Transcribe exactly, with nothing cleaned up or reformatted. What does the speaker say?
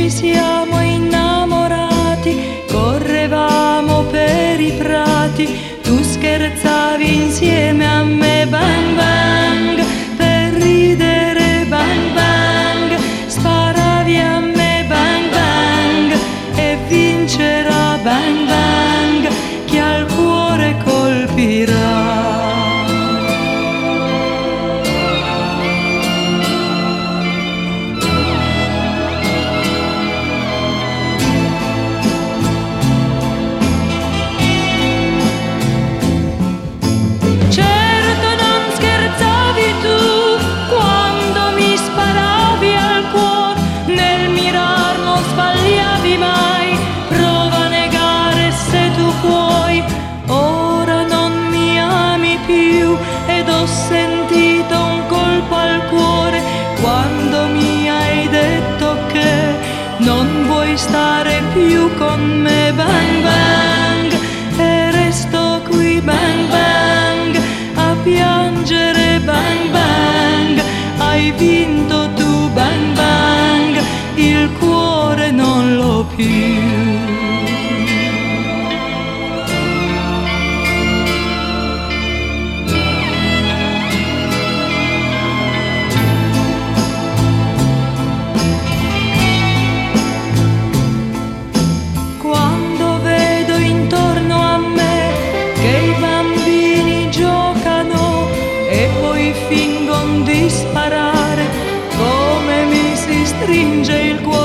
ci siamo innamorati, correvamo per i prati, tu scherzavi insieme a me, bang bang, per ridere, bang bang, sparavi a me, bang bang, e vincerà, bang bang, chi al cuore colpirà. Ed ho sentito un colpo al cuore quando mi hai detto che non vuoi stare più con me, bang bang, e resto qui, bang bang, a piangere, bang bang, hai vinto tu, bang bang, il cuore non l'ho più. Fingon di sparare, come mi si stringe il cuore.